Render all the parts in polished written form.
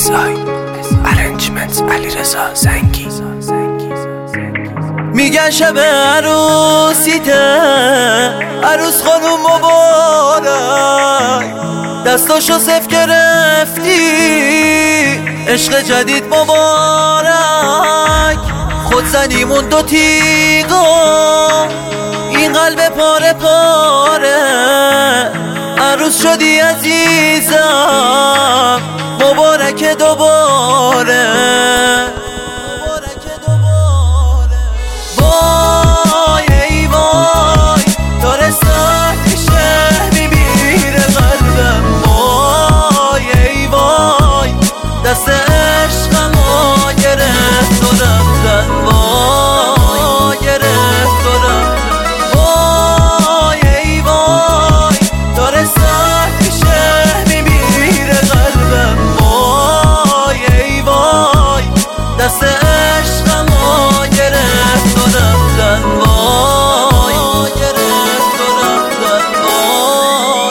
ارنجمنت علیرضا زنگی. میگن شب عروسیته، عروس خانوم مبارک، دستاشو صف گرفتی، عشق جدید مبارک. خود زنیمون دو تیغا، این قلب پاره پاره، عروس شدی عزیزم، مبارک دوباره. وای ای وای، داره سرتشه میمیره قلبم. وای ای وای، دست عشقمو گرفت و رفتن. وای گرفت و رفتن. وای ای وای، داره سرتشه میمیره قلبم. وای ای وای، دست عشقمو گرفت و رفتن. وای گرفت و رفتن. وای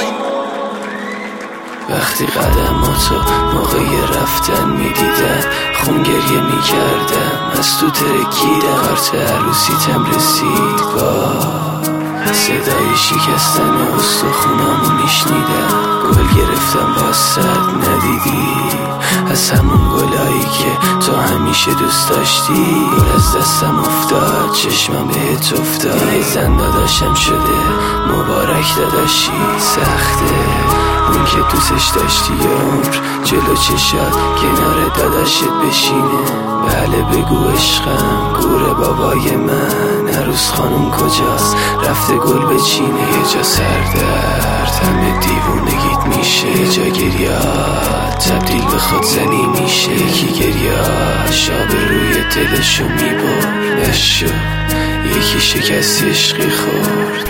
وقتی قدماتو موقع رفتن میدیدن، خون گریه میکردم، از تو ترکیدم. کارت عروسیتم رسید، با صدای شکستن استخونامو میشنیدم. گل گرفتم واسد ندیدی، از همون گلایی که تو همیشه دوست داشتی. گل از دستم افتاد، چشمم بهت افتاد. دیگه زن داداشم شده، مبارک داداشی. سخته اون که دوستش داشتی عمر جلو چشات کنار داداشت بشینه. بله بگو عشقم، گور بابای من، عروس خانوم کجاست؟ رفته گل بچینه. یه جا سردرد همه دیوونگیت میشه، یه جا گریات تبدیل به خودزنی میشه. یکی گریاش آب روی دلشو میبرد، نشو یکی شکست عشقی خورد.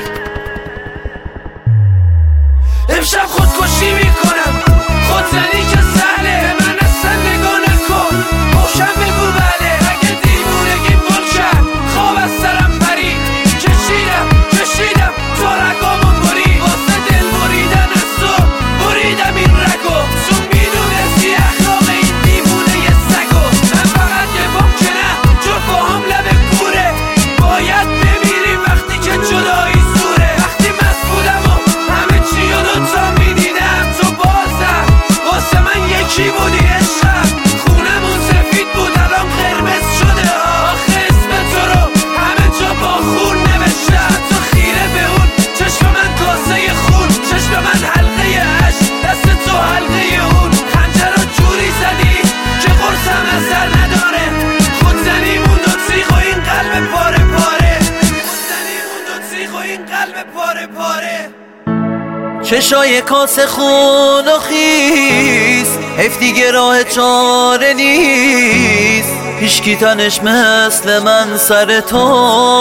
امشب خودکشی میکنم، خودزنی که سهله، به من اصلا نگاه نکن، روشن بگو بله. اگه دیوونگیم گل شد، خواب از سرم پرید، کشیدم تو رگامو برید. واسه دل بریدن از تو بریدم این رگو، تو میدونستی اخلاق این دیوونه یه سگو. من فقط یه بام که نه، جفاهم لب کوره، باید بمیریم وقتی که جدایی زوره. وقتی مست بودم و همه چی و دوتا میدیدم، تو بازم واسه من یکی بودی عشقم. خونمون سفید بود الان قرمز شده، آخه اسم تو رو همه جا با خون نوشتم. تو خیره به اون چشم من کاسه خون، چشم من حلقه عشق، دست تو حلقه اون. خنجر رو جوری زدی که قرصم اثر نداره، خود زنیمون دو تیغ و این قلب پاره پاره. خود زنیمون دو تیغ و این قلب پاره پاره. چشای کاسه خون و خیس، حیف دیگه راه چاره نیست. هیچکی تنش مثل من سر تو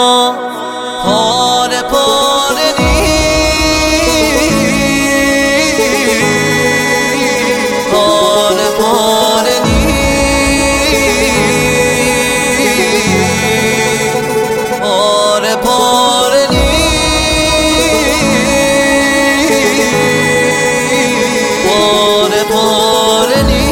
پاره پاره نیست. پاره پاره نیست. پاره پاره نیست. پاره پاره نیست.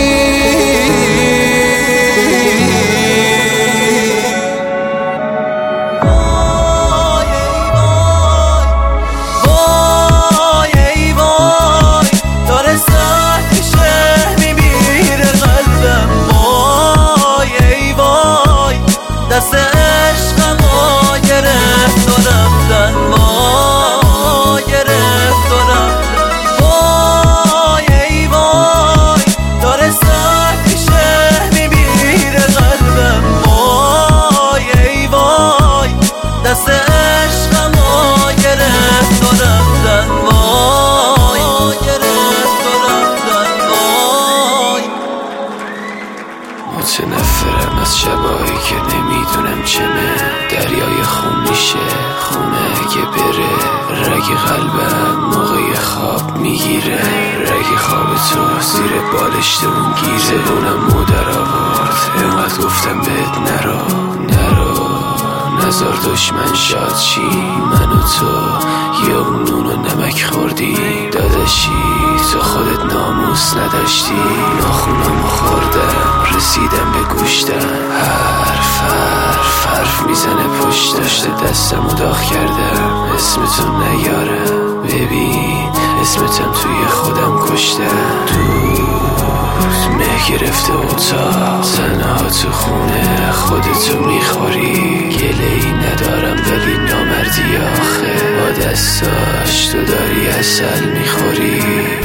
وای ای وای، داره سرتشه میمیره قلبم. وای ای وای، دست عشقمو گرفت و رفتن. وای گرفت و رفتن. وای ای وای، داره سرتشه میمیره قلبم. وای ای وای، دست عشقمو گرفت و رفتن. وای گرفت و رفتن. وای متنفرم از شبایی که نمیدونم چمه، دریای خون میشه خونه اگه بره. رگ قلبم موقع خواب میگیره، رگ خواب تو زیر بالشت اون گیره. زبونم مدر آورد، اینقدر گفتم بهت نرو نزار دشمن شاد چی. من و تو یه نون و نمک خوردی داداشی، تو خودت ناموس دوست نداشتی. ناخونامو خوردم رسیدم به گوشتم، حرف میزنه پشت. داشته دستمو داغ کردم اسمتون نیارم. ببین اسمتم توی خودم کشتم. دوست مه گرفته اتاق، تنها تو خونه خودتو میخوری. گله‌ای ندارم ولی نامردی آخه، با دستاش تو داری عسل میخوری.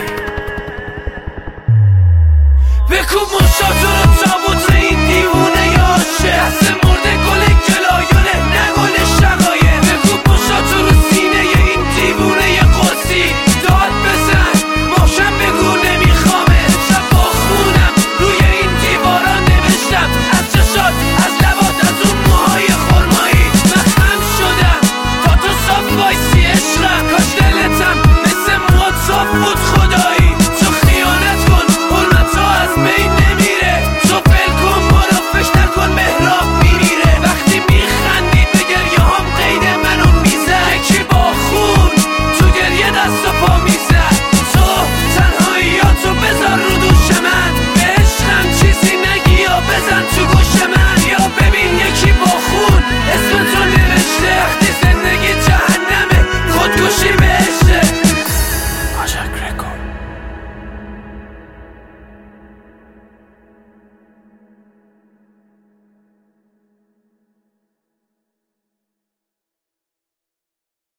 بکوب مشتاتو رو تابوت این دیوونه یاشه، دست مرده گل گلایونه نه گل شقایه. بکوب مشتاتو رو سینه این دیوونه قدسی، داد بزن ماشم بگو نمیخوامه. شب با خونم روی این دیوارا نوشتم، از چشات از لبات از اون موهای خرمایی. من خم شدم تا تو صاف وایسی عشقم، کاش دلتم مثل موات صاف بود.